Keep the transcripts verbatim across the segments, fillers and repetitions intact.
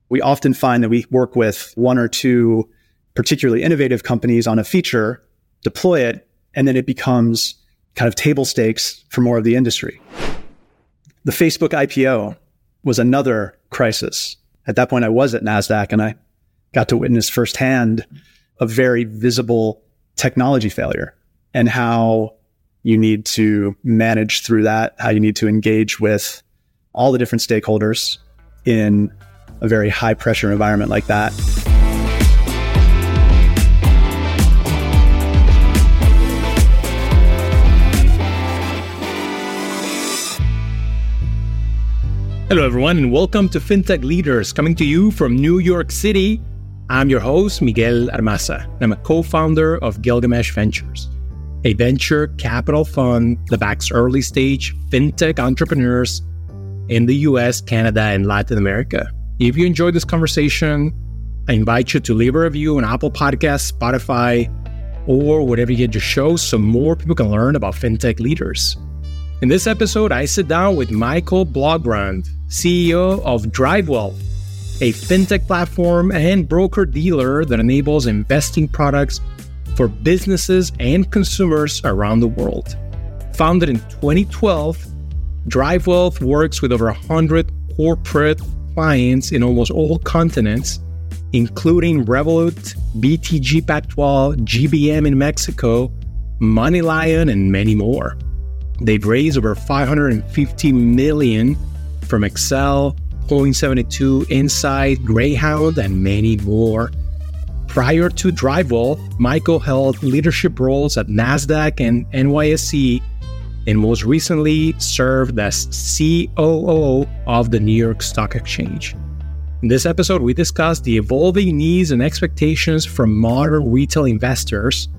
we often find that we work with one or two particularly innovative companies on a feature, deploy it, and then it becomes kind of table stakes for more of the industry. The Facebook I P O was another crisis. At that point, I was at NASDAQ and I got to witness firsthand a very visible technology failure and how you need to manage through that, how you need to engage with all the different stakeholders in a very high pressure environment like that. Hello, everyone, and welcome to FinTech Leaders, coming to you from New York City. I'm your host, Miguel Armaza. I'm a co-founder of Gilgamesh Ventures, a venture capital fund that backs early-stage FinTech entrepreneurs in the U S, Canada, and Latin America. If you enjoyed this conversation, I invite you to leave a review on Apple Podcasts, Spotify, or whatever you get your show so more people can learn about FinTech leaders. In this episode, I sit down with Michael Blaugrand, C E O of DriveWealth, a fintech platform and broker-dealer that enables investing products for businesses and consumers around the world. Founded in twenty twelve, DriveWealth works with over one hundred corporate clients in almost all continents, including Revolut, B T G Pactual, G B M in Mexico, MoneyLion, and many more. They've raised over five hundred fifty million dollars from Excel, Point seventy-two, Insight, Greyhound, and many more. Prior to DriveWealth, Michael held leadership roles at NASDAQ and N Y S E, and most recently served as C O O of the New York Stock Exchange. In this episode, we discuss the evolving needs and expectations from modern retail investors,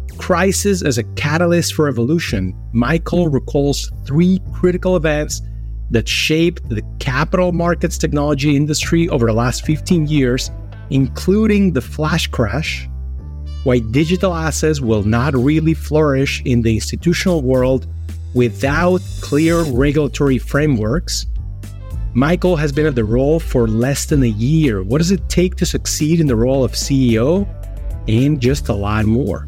crisis as a catalyst for evolution. Michael recalls three critical events that shaped the capital markets technology industry over the last fifteen years, including the flash crash, why digital assets will not really flourish in the institutional world without clear regulatory frameworks. Michael has been at the role for less than a year. What does it take to succeed in the role of C E O? And just a lot more.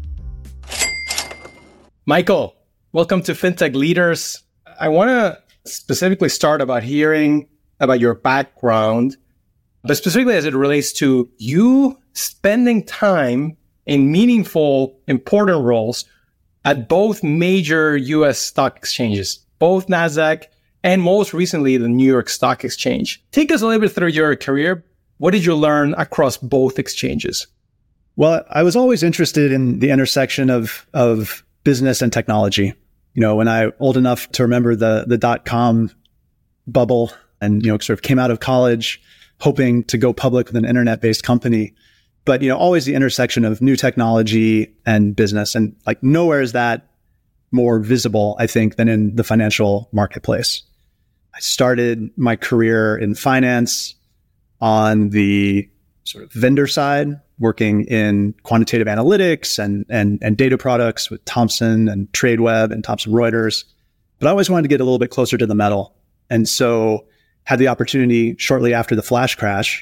Michael, welcome to FinTech Leaders. I want to specifically start about hearing about your background, but specifically as it relates to you spending time in meaningful, important roles at both major U S stock exchanges, both NASDAQ and most recently the New York Stock Exchange. Take us a little bit through your career. What did you learn across both exchanges? Well, I was always interested in the intersection of, of business and technology. You know, when I old enough to remember the the dot-com bubble and, you know, sort of came out of college hoping to go public with an internet-based company. But, you know, always the intersection of new technology and business. And like nowhere is that more visible, I think, than in the financial marketplace. I started my career in finance on the sort of vendor side, working in quantitative analytics and, and, and data products with Thomson and Tradeweb and Thomson Reuters. But I always wanted to get a little bit closer to the metal. And so had the opportunity shortly after the flash crash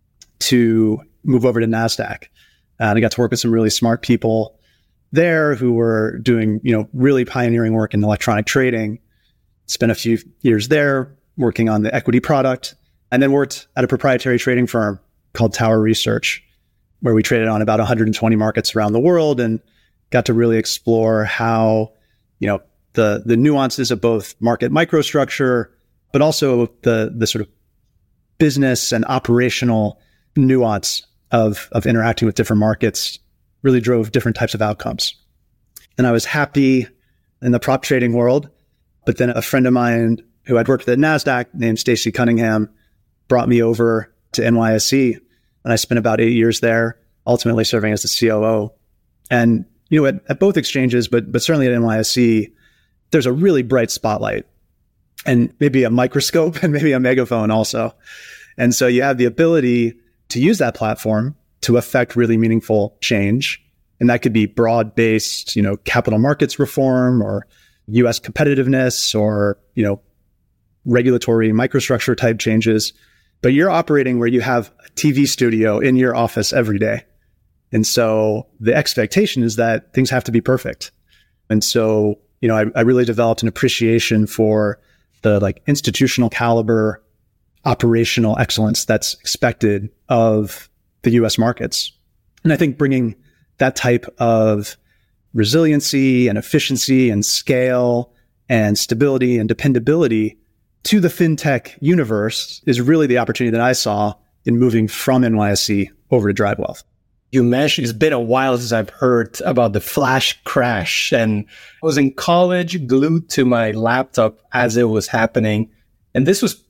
to move over to NASDAQ. And I got to work with some really smart people there who were doing, you know, really pioneering work in electronic trading. Spent a few years there working on the equity product, and then worked at a proprietary trading firm called Tower Research, where we traded on about one hundred twenty markets around the world and got to really explore how, you know, the the nuances of both market microstructure, but also the the sort of business and operational nuance of of interacting with different markets really drove different types of outcomes. And I was happy in the prop trading world, but then a friend of mine who I'd worked with at NASDAQ named Stacey Cunningham brought me over to N Y S E. And I spent about eight years there, ultimately serving as the C O O. And, you know, at, at both exchanges, but but certainly at N Y S E, there's a really bright spotlight and maybe a microscope and maybe a megaphone also. And so you have the ability to use that platform to affect really meaningful change. And that could be broad-based, you know, capital markets reform or U S competitiveness or, you know, regulatory microstructure type changes. but you're operating where you have a T V studio in your office every day. And so the expectation is that things have to be perfect. And so, you know, I, I really developed an appreciation for the like institutional caliber, operational excellence that's expected of the U S markets. And I think bringing that type of resiliency and efficiency and scale and stability and dependability to the fintech universe is really the opportunity that I saw in moving from N Y S E over to DriveWealth. You mentioned it's been a while since I've heard about the flash crash, and I was in college glued to my laptop as it was happening. And this was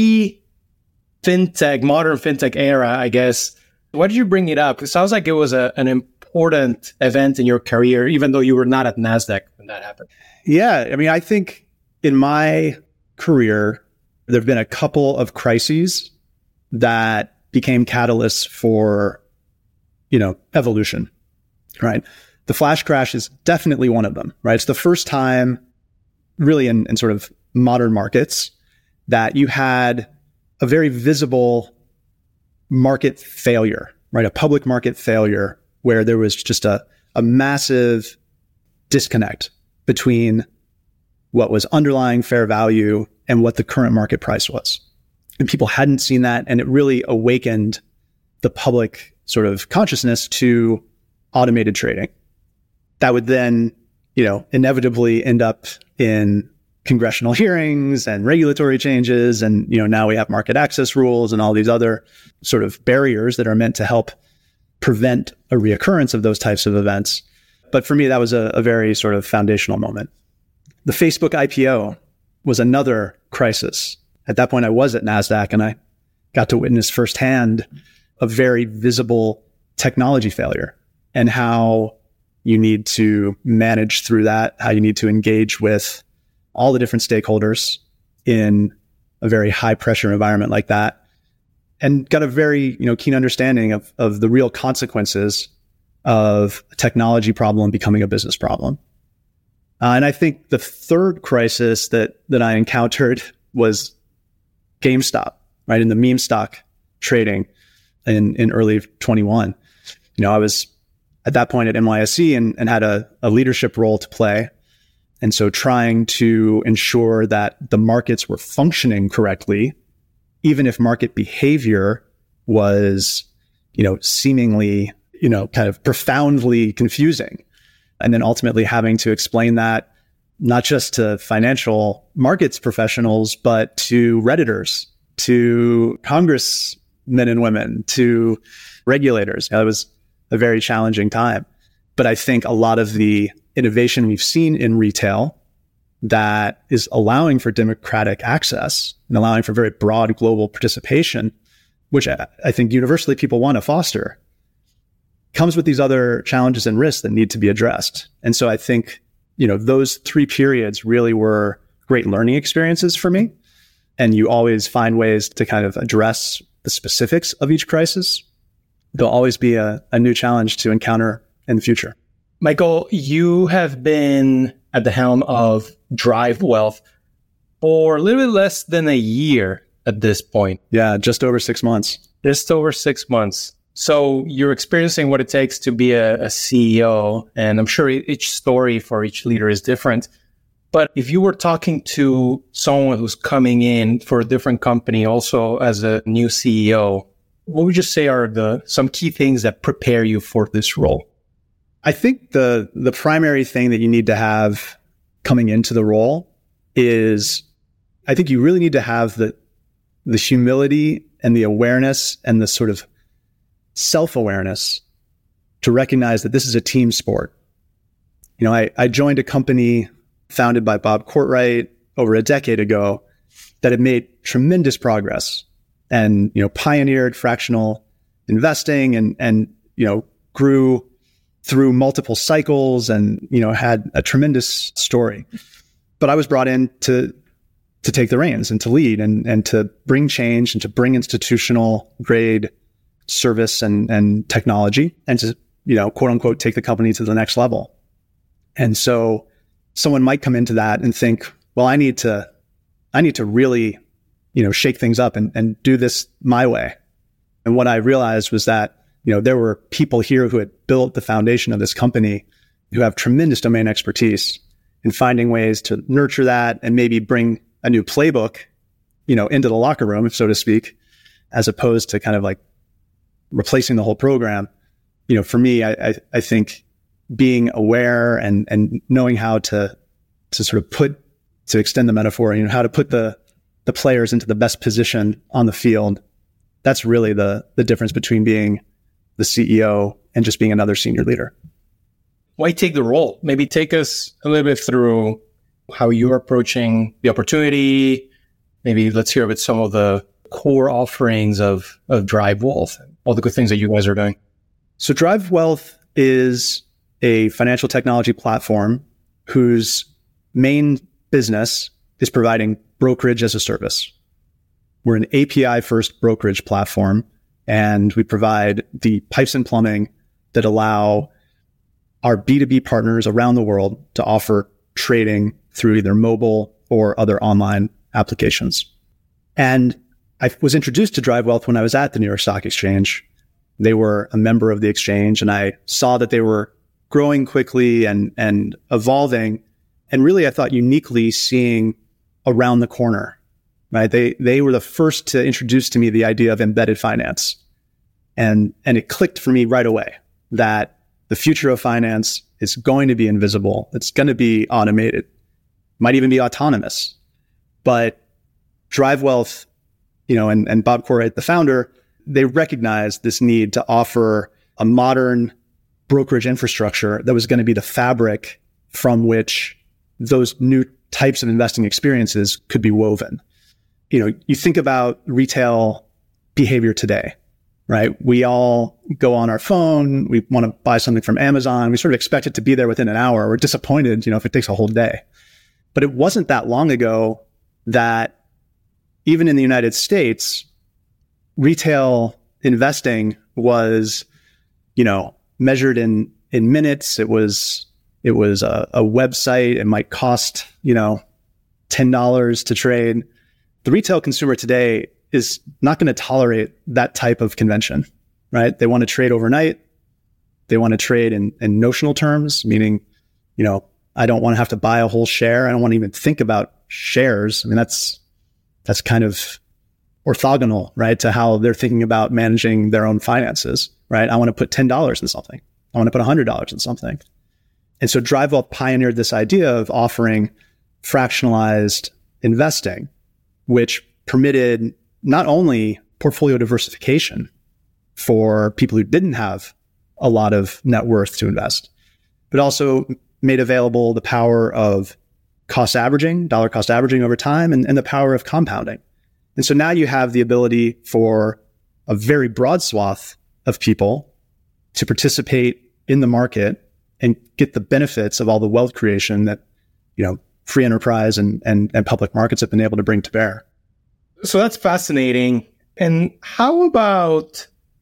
pre-fintech, modern fintech era, I guess. Why did you bring it up? It sounds like it was a, an important event in your career, even though you were not at NASDAQ when that happened. Yeah. I mean, I think in my career, there have been a couple of crises that became catalysts for, you know, evolution, right? The flash crash is definitely one of them, right? It's the first time really in, in sort of modern markets that you had a very visible market failure, right? A public market failure where there was just a, a massive disconnect between what was underlying fair value and what the current market price was. And people hadn't seen that. And it really awakened the public sort of consciousness to automated trading. That would then, you know, inevitably end up in congressional hearings and regulatory changes. And, you know, now we have market access rules and all these other sort of barriers that are meant to help prevent a reoccurrence of those types of events. But for me, that was a, a very sort of foundational moment. The Facebook I P O was another crisis. At that point, I was at NASDAQ and I got to witness firsthand a very visible technology failure and how you need to manage through that, how you need to engage with all the different stakeholders in a very high pressure environment like that, and got a very, you know, keen understanding of, of the real consequences of a technology problem becoming a business problem. Uh, and I think the third crisis that, that I encountered was GameStop, right? In the meme stock trading in, in early twenty-one. You know, I was at that point at N Y S E and, and had a, a leadership role to play. And so trying to ensure that the markets were functioning correctly, even if market behavior was, you know, seemingly, you know, kind of profoundly confusing. And then ultimately having to explain that not just to financial markets professionals, but to Redditors, to congressmen and women, to regulators. You know, it was a very challenging time. But I think a lot of the innovation we've seen in retail that is allowing for democratic access and allowing for very broad global participation, which I, I think universally people want to foster, comes with these other challenges and risks that need to be addressed. And so I think, you know, those three periods really were great learning experiences for me. And you always find ways to kind of address the specifics of each crisis. There'll always be a, a new challenge to encounter in the future. Michael, you have been at the helm of DriveWealth for a little bit less than a year at this point. Yeah, just over six months. Just over six months. So you're experiencing what it takes to be a, a C E O, and I'm sure each story for each leader is different. But if you were talking to someone who's coming in for a different company, also as a new C E O, what would you say are the some key things that prepare you for this role? I think the the primary thing that you need to have coming into the role is, I think you really need to have the the humility and the awareness and the sort of self-awareness to recognize that this is a team sport. You know, I, I joined a company founded by Bob Courtright over a decade ago that had made tremendous progress and, you know, pioneered fractional investing and, and, you know, grew through multiple cycles and, you know, had a tremendous story. But I was brought in to, to take the reins and to lead and, and to bring change and to bring institutional grade service and, and technology and to, you know, quote unquote, take the company to the next level. And so someone might come into that and think, well, I need to, I need to really you know, shake things up and, and do this my way. And what I realized was that, you know, there were people here who had built the foundation of this company who have tremendous domain expertise in finding ways to nurture that and maybe bring a new playbook, you know, into the locker room, so to speak, as opposed to kind of like replacing the whole program. You know, for me, I, I, I think being aware and, and knowing how to, to sort of put, to extend the metaphor, you know, how to put the, the players into the best position on the field. That's really the, the difference between being the C E O and just being another senior leader. Why take the role? Maybe take us a little bit through how you're approaching the opportunity. Maybe let's hear about some of the core offerings of, of Drive Wealth and all the good things that you guys are doing. So Drive Wealth is a financial technology platform whose main business is providing brokerage as a service. We're an A P I-first brokerage platform, and we provide the pipes and plumbing that allow our B two B partners around the world to offer trading through either mobile or other online applications. And I was introduced to Drive Wealth when I was at the New York Stock Exchange. They were a member of the exchange, and I saw that they were growing quickly and, and evolving. And really, I thought uniquely seeing around the corner, right? They, they were the first to introduce to me the idea of embedded finance. And, and it clicked for me right away that the future of finance is going to be invisible. It's going to be automated, might even be autonomous. But Drive Wealth, you know, and, and Bob Corright, the founder, they recognized this need to offer a modern brokerage infrastructure that was going to be the fabric from which those new types of investing experiences could be woven. You know, you think about retail behavior today, right? We all go on our phone. We want to buy something from Amazon. We sort of expect it to be there within an hour. We're disappointed, you know, if it takes a whole day. But it wasn't that long ago that even in the United States, retail investing was, you know, measured in, in minutes. It was, it was a, a website. It might cost, you know, ten dollars to trade. The retail consumer today is not going to tolerate that type of convention, right? They want to trade overnight. They want to trade in, in notional terms, meaning, you know, I don't want to have to buy a whole share. I don't want to even think about shares. I mean, that's, that's kind of orthogonal, right, to how they're thinking about managing their own finances, right? I want to put ten dollars in something. I want to put one hundred dollars in something. And so Drive Wealth pioneered this idea of offering fractionalized investing, which permitted not only portfolio diversification for people who didn't have a lot of net worth to invest, but also made available the power of cost averaging, dollar cost averaging over time, and, and the power of compounding. And so now you have the ability for a very broad swath of people to participate in the market and get the benefits of all the wealth creation that, you know, free enterprise and, and, and public markets have been able to bring to bear. So that's fascinating. And how about,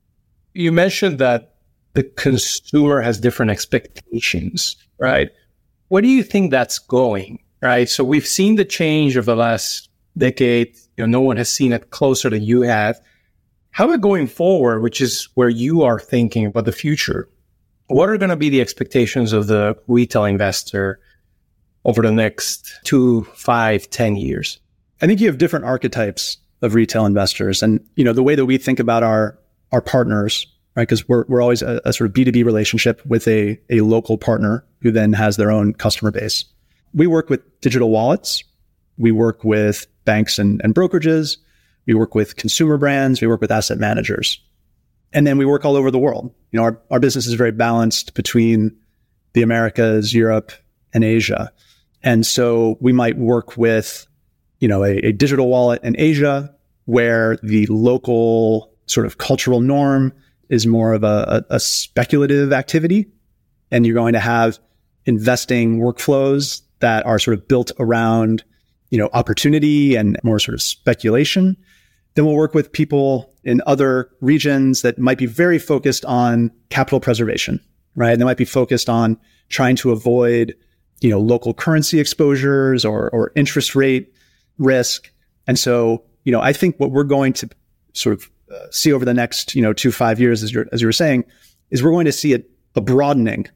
you mentioned that the consumer has different expectations, right? Where do you think that's going, right? So we've seen the change of the last decade. You know, no one has seen it closer than you have. How about going forward, which is where you are thinking about the future? What are going to be the expectations of the retail investor over the next two, five, ten years? I think you have different archetypes of retail investors. And, you know, the way that we think about our, our partners, right? Because we're, we're always a, a sort of B two B relationship with a, a local partner who then has their own customer base. We work with digital wallets. We work with banks and, and brokerages. We work with consumer brands. We work with asset managers. And then we work all over the world. You know, our, our business is very balanced between the Americas, Europe, and Asia. And so we might work with, you know, a, a digital wallet in Asia where the local sort of cultural norm is more of a, a, a speculative activity. And you're going to have investing workflows that are sort of built around, you know, opportunity and more sort of speculation. Then we'll work with people in other regions that might be very focused on capital preservation, right? They might be focused on trying to avoid, you know, local currency exposures or, or interest rate risk. And so, you know, I think what we're going to sort of uh, see over the next, you know, two, five years, as you're, as you were saying, is we're going to see a, a broadening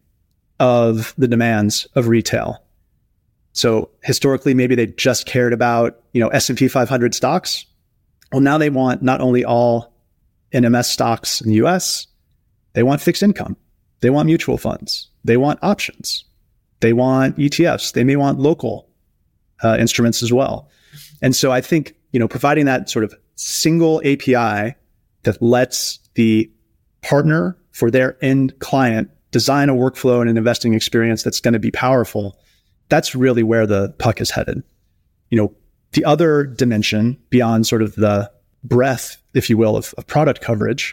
of the demands of retail. So historically, maybe they just cared about, you know, S and P five hundred stocks. Well, now they want not only all N M S stocks in the U S, they want fixed income. They want mutual funds. They want options. They want E T Fs. They may want local uh, instruments as well. And so I think, you know, providing that sort of single A P I that lets the partner for their end client design a workflow and an investing experience that's going to be powerful, that's really where the puck is headed. You know, the other dimension beyond sort of the breadth, if you will, of, of product coverage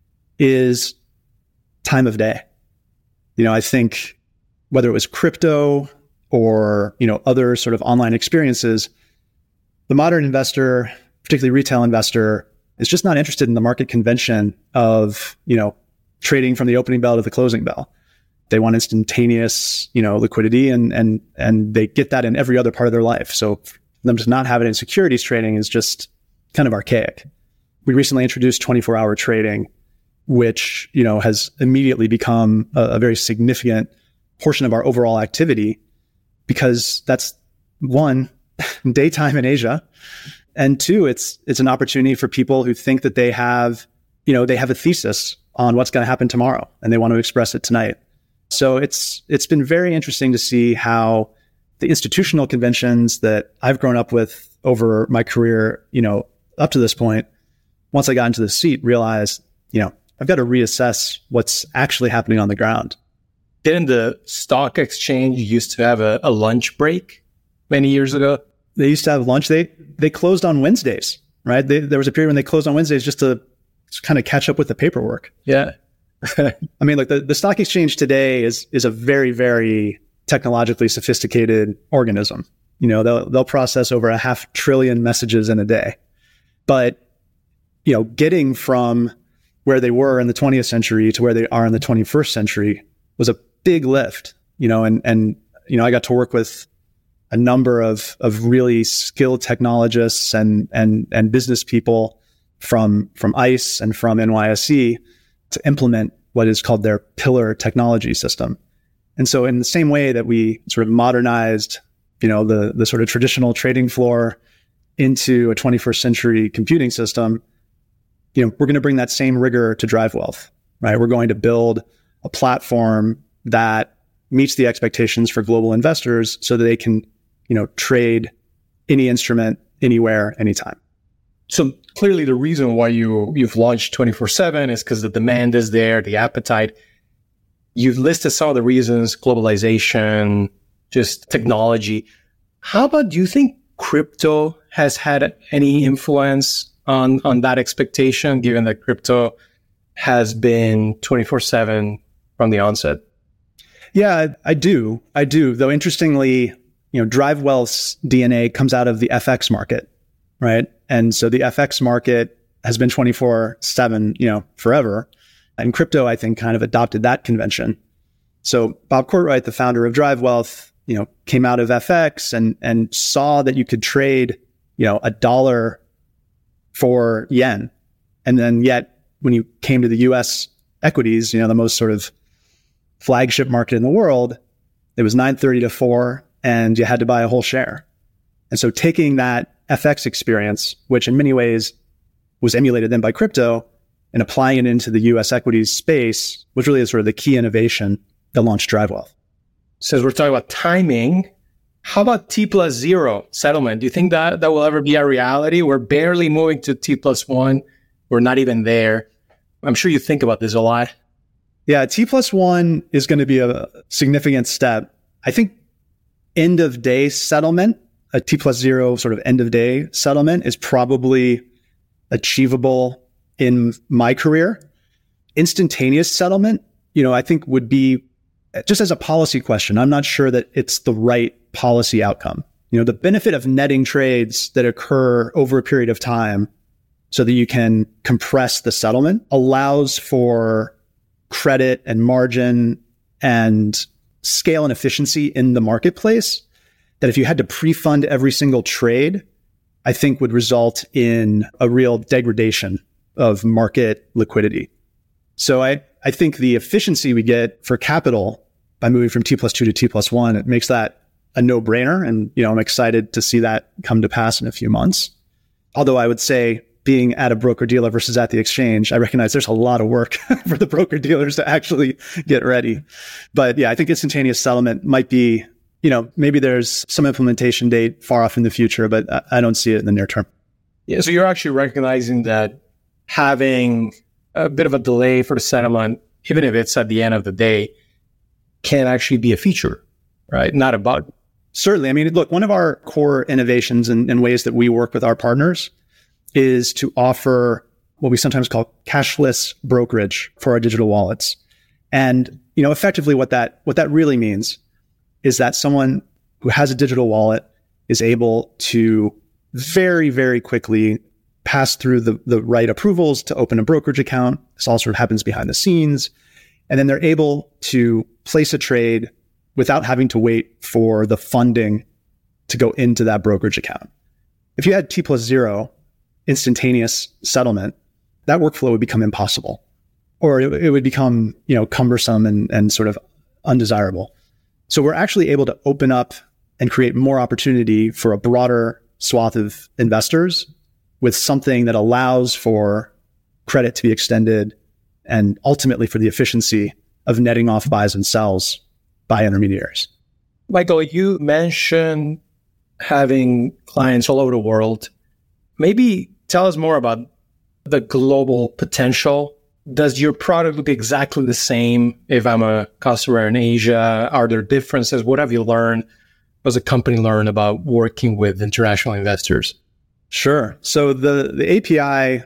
is time of day. You know, I think whether it was crypto or, you know, other sort of online experiences, the modern investor, particularly retail investor, is just not interested in the market convention of, you know, trading from the opening bell to the closing bell. They want instantaneous, you know, liquidity, and and and they get that in every other part of their life. So for them to not have it in securities trading is just kind of archaic. We recently introduced twenty-four hour trading, which, you know, has immediately become a, a very significant portion of our overall activity, because that's one, daytime in Asia, and two, it's it's an opportunity for people who think that they have, you know, they have a thesis on what's going to happen tomorrow and they want to express it tonight. So it's it's been very interesting to see how the institutional conventions that I've grown up with over my career, you know, up to this point, once I got into the seat, realized, you know, I've got to reassess what's actually happening on the ground. Didn't the stock exchange used to have a, a lunch break many years ago? They used to have lunch. They they closed on Wednesdays, right? They, there was a period when they closed on Wednesdays just to kind of catch up with the paperwork. Yeah. I mean, like the, the stock exchange today is is a very, very technologically sophisticated organism. You know, they'll they'll process over a half trillion messages in a day. But, you know, getting from where they were in the twentieth century to where they are in the twenty-first century was a big lift, you know, and, and, you know, I got to work with a number of, of really skilled technologists and, and, and business people from, from ICE and from N Y S E to implement what is called their pillar technology system. And so in the same way that we sort of modernized, you know, the, the sort of traditional trading floor into a twenty-first century computing system, you know, we're going to bring that same rigor to DriveWealth, right? We're going to build a platform that meets the expectations for global investors so that they can, you know, trade any instrument, anywhere, anytime. So clearly the reason why you, you've launched twenty-four seven is because the demand is there, the appetite. You've listed some of the reasons: globalization, just technology. How about, do you think crypto has had any influence on, on that expectation, given that crypto has been twenty-four seven from the onset? Yeah, I, I do. I do. Though interestingly, you know, DriveWealth's D N A comes out of the F X market, right? And so the F X market has been twenty-four seven, you know, forever. And crypto, I think, kind of adopted that convention. So Bob Courtwright, the founder of DriveWealth, you know, came out of F X and and saw that you could trade, you know, a dollar for yen. And then yet when you came to the U S equities, you know, the most sort of flagship market in the world, it was nine thirty to four and you had to buy a whole share. And so taking that F X experience, which in many ways was emulated then by crypto, and applying it into the U S equities space was really sort of the key innovation that launched DriveWealth. Since we're talking about timing, how about T plus zero settlement? Do you think that that will ever be a reality? We're barely moving to T plus one. We're not even there. I'm sure you think about this a lot. Yeah, T plus one is going to be a significant step. I think end of day settlement, a T plus zero sort of end of day settlement is probably achievable in my career. Instantaneous settlement, you know, I think would be, just as a policy question, I'm not sure that it's the right policy outcome. You know, the benefit of netting trades that occur over a period of time so that you can compress the settlement allows for credit and margin and scale and efficiency in the marketplace, that if you had to pre-fund every single trade, I think would result in a real degradation of market liquidity. So I, I think the efficiency we get for capital by moving from T plus two to T plus one, it makes that a no-brainer. And, you know, I'm excited to see that come to pass in a few months. Although I would say being at a broker-dealer versus at the exchange, I recognize there's a lot of work for the broker-dealers to actually get ready. But yeah, I think instantaneous settlement might be, you know, maybe there's some implementation date far off in the future, but I don't see it in the near term. Yeah, so you're actually recognizing that having a bit of a delay for the settlement, even if it's at the end of the day, can actually be a feature, right? Not a bug. Certainly. I mean, look, one of our core innovations and, and ways that we work with our partners is to offer what we sometimes call cashless brokerage for our digital wallets. And, you know, effectively what that, what that really means is that someone who has a digital wallet is able to very, very quickly pass through the, the right approvals to open a brokerage account. This all sort of happens behind the scenes. And then they're able to place a trade without having to wait for the funding to go into that brokerage account. If you had T plus zero instantaneous settlement, that workflow would become impossible, or it, it would become, you know, cumbersome and, and sort of undesirable. So we're actually able to open up and create more opportunity for a broader swath of investors with something that allows for credit to be extended and ultimately for the efficiency of netting off buys and sells by intermediaries. Michael, you mentioned having clients all over the world. Maybe tell us more about the global potential. Does your product look exactly the same if I'm a customer in Asia? Are there differences? What have you learned? What does a company learn about working with international investors? Sure. So the, the A P I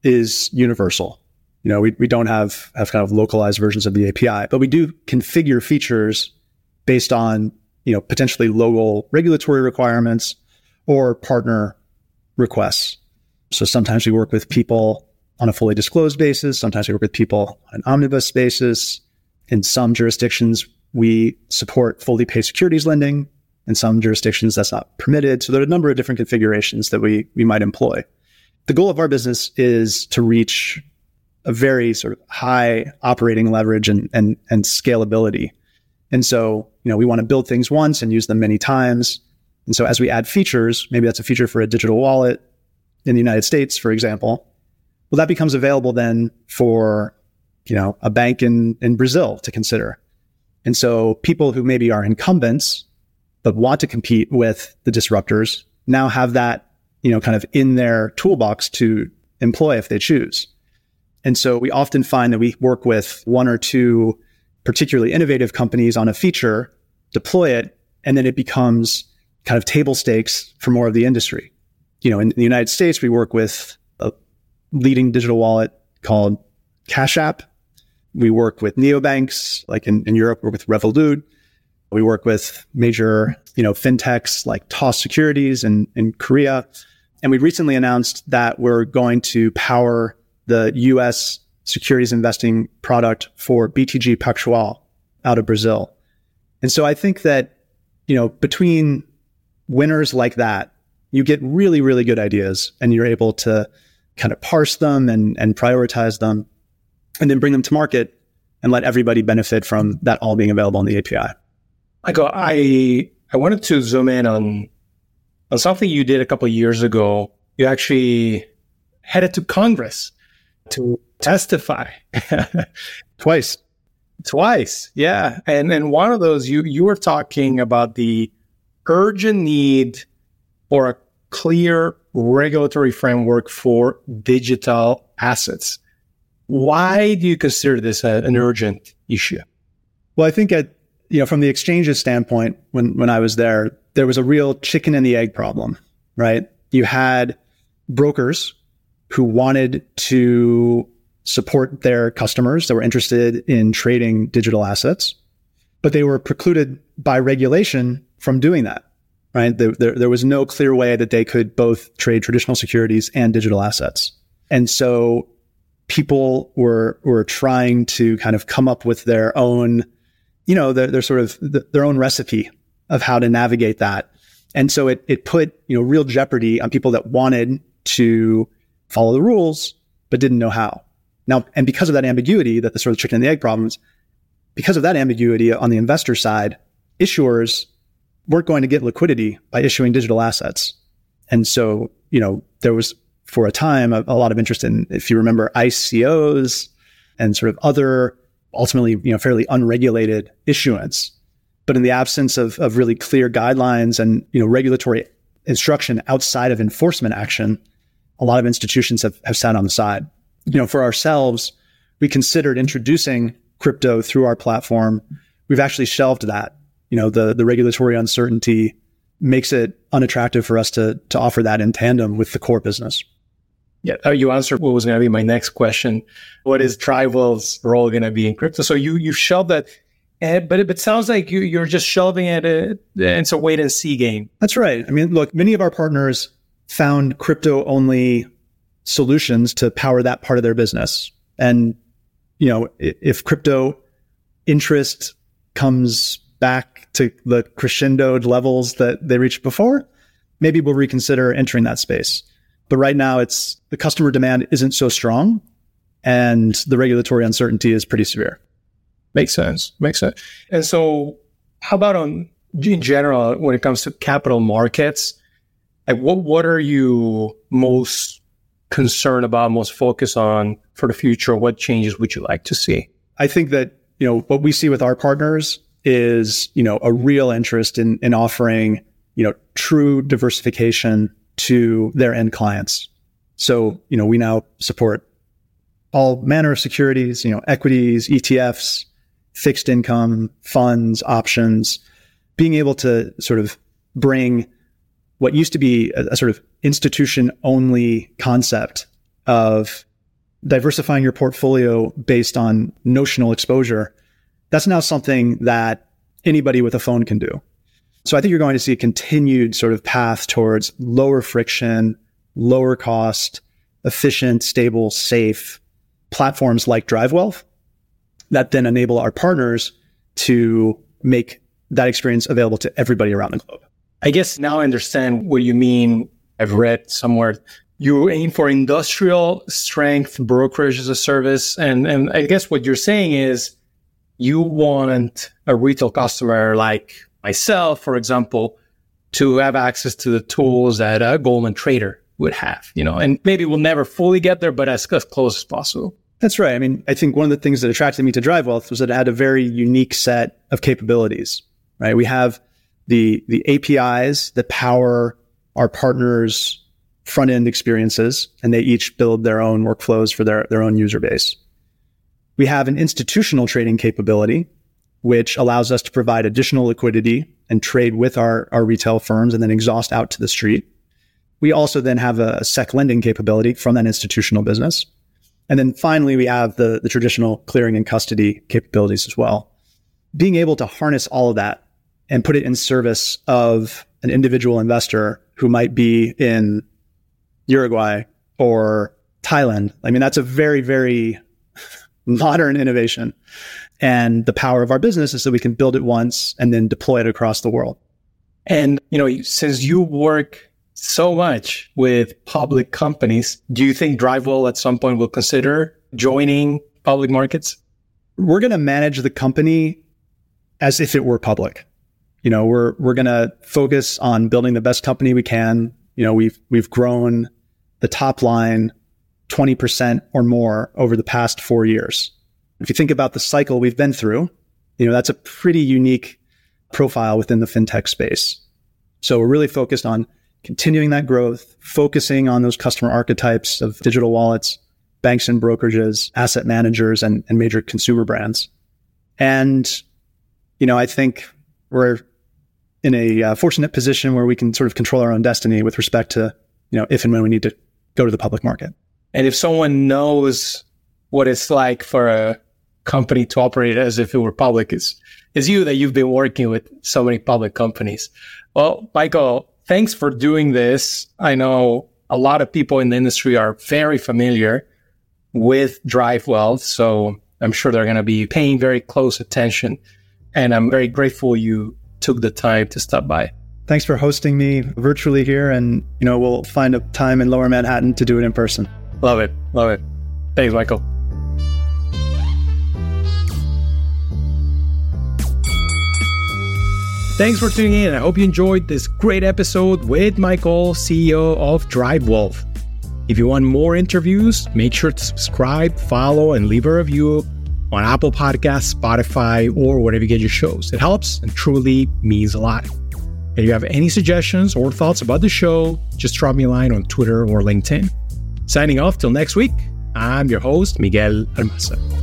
is universal. You know, we, we don't have, have kind of localized versions of the A P I, but we do configure features based on, you know, potentially local regulatory requirements or partner requests. So sometimes we work with people on a fully disclosed basis. Sometimes we work with people on an omnibus basis. In some jurisdictions, we support fully paid securities lending. In some jurisdictions, that's not permitted. So there are a number of different configurations that we, we might employ. The goal of our business is to reach a very sort of high operating leverage and, and, and scalability. And so, you know, we want to build things once and use them many times. And so as we add features, maybe that's a feature for a digital wallet in the United States, for example, well, that becomes available then for, you know, a bank in, in Brazil to consider. And so people who maybe are incumbents, but want to compete with the disruptors now have that, you know, kind of in their toolbox to employ if they choose. And so we often find that we work with one or two particularly innovative companies on a feature, deploy it, and then it becomes kind of table stakes for more of the industry. You know, in the United States, we work with a leading digital wallet called Cash App. We work with neobanks, like in, in Europe, we're with Revolut. We work with major, you know, fintechs like Toss Securities in, in Korea. And we recently announced that we're going to power the U S securities investing product for B T G Pactual out of Brazil. And so I think that, you know, between winners like that, you get really, really good ideas and you're able to kind of parse them and, and prioritize them and then bring them to market and let everybody benefit from that all being available on the A P I. Michael, I I wanted to zoom in on on something you did a couple of years ago. You actually headed to Congress to testify. Twice. Twice, yeah. And and one of those, you you were talking about the urgent need for a clear regulatory framework for digital assets. Why do you consider this a, an urgent issue? Well, I think at you know, from the exchange's standpoint, when, when I was there, there was a real chicken and the egg problem, right? You had brokers who wanted to support their customers that were interested in trading digital assets, but they were precluded by regulation from doing that, right? There, there, there was no clear way that they could both trade traditional securities and digital assets. And so people were, were trying to kind of come up with their own, you know, their, their sort of their own recipe of how to navigate that. And so it it put, you know, real jeopardy on people that wanted to follow the rules, but didn't know how. Now, and because of that ambiguity, that the sort of chicken and the egg problems, because of that ambiguity on the investor side, issuers weren't going to get liquidity by issuing digital assets. And so, you know, there was for a time a, a lot of interest in, if you remember, I C Os and sort of other ultimately, you know, fairly unregulated issuance. But in the absence of, of really clear guidelines and, you know, regulatory instruction outside of enforcement action, a lot of institutions have, have sat on the side. You know, for ourselves, we considered introducing crypto through our platform. We've actually shelved that. You know, the, the regulatory uncertainty makes it unattractive for us to, to offer that in tandem with the core business. Yeah, you answered what was going to be my next question. What is DriveWealth's role going to be in crypto? So you you shelved that, uh, but it, it sounds like you, you're just shelving it. Uh, it's a wait and see game. That's right. I mean, look, many of our partners found crypto-only solutions to power that part of their business. And, you know, if crypto interest comes back to the crescendoed levels that they reached before, maybe we'll reconsider entering that space. But right now, it's the customer demand isn't so strong, and the regulatory uncertainty is pretty severe. Makes sense. Makes sense. And so, how about on in general when it comes to capital markets? Like, what what are you most concerned about, most focused on for the future? What changes would you like to see? I think that, you know, what we see with our partners is, you know, a real interest in in offering, you know, true diversification to their end clients. So, you know, we now support all manner of securities, you know, equities, E T Fs, fixed income, funds, options, being able to sort of bring what used to be a, a sort of institution-only concept of diversifying your portfolio based on notional exposure. That's now something that anybody with a phone can do. So I think you're going to see a continued sort of path towards lower friction, lower cost, efficient, stable, safe platforms like DriveWealth that then enable our partners to make that experience available to everybody around the globe. I guess now I understand what you mean. I've read somewhere you aim for industrial strength brokerage as a service. And, and I guess what you're saying is you want a retail customer like myself, for example, to have access to the tools that a Goldman trader would have, you know, and maybe we'll never fully get there, but as, as close as possible. That's right. I mean, I think one of the things that attracted me to DriveWealth was that it had a very unique set of capabilities, right? We have the, the A P Is that power our partners' front-end experiences, and they each build their own workflows for their, their own user base. We have an institutional trading capability, which allows us to provide additional liquidity and trade with our, our retail firms and then exhaust out to the street. We also then have a sec lending capability from that institutional business. And then finally, we have the, the traditional clearing and custody capabilities as well. Being able to harness all of that and put it in service of an individual investor who might be in Uruguay or Thailand. I mean, that's a very, very modern innovation. And the power of our business is that we can build it once and then deploy it across the world. And, you know, since you work so much with public companies, do you think DriveWealth at some point will consider joining public markets? We're going to manage the company as if it were public. You know, we're we're going to focus on building the best company we can. You know, we've we've grown the top line twenty percent or more over the past four years. If you think about the cycle we've been through, you know, that's a pretty unique profile within the fintech space. So we're really focused on continuing that growth, focusing on those customer archetypes of digital wallets, banks and brokerages, asset managers, and, and major consumer brands. And, you know, I think we're in a uh, fortunate position where we can sort of control our own destiny with respect to, you know, if and when we need to go to the public market. And if someone knows what it's like for a company to operate as if it were public, it's, it's you that you've been working with so many public companies. Well, Michael, thanks for doing this. I know a lot of people in the industry are very familiar with DriveWealth, so I'm sure they're going to be paying very close attention. And I'm very grateful you took the time to stop by. Thanks for hosting me virtually here. And, you know, we'll find a time in Lower Manhattan to do it in person. Love it. Love it. Thanks, Michael. Thanks for tuning in. I hope you enjoyed this great episode with Michael, C E O of DriveWolf. If you want more interviews, make sure to subscribe, follow, and leave a review on Apple Podcasts, Spotify, or wherever you get your shows. It helps and truly means a lot. If you have any suggestions or thoughts about the show, just drop me a line on Twitter or LinkedIn. Signing off till next week, I'm your host, Miguel Armaza.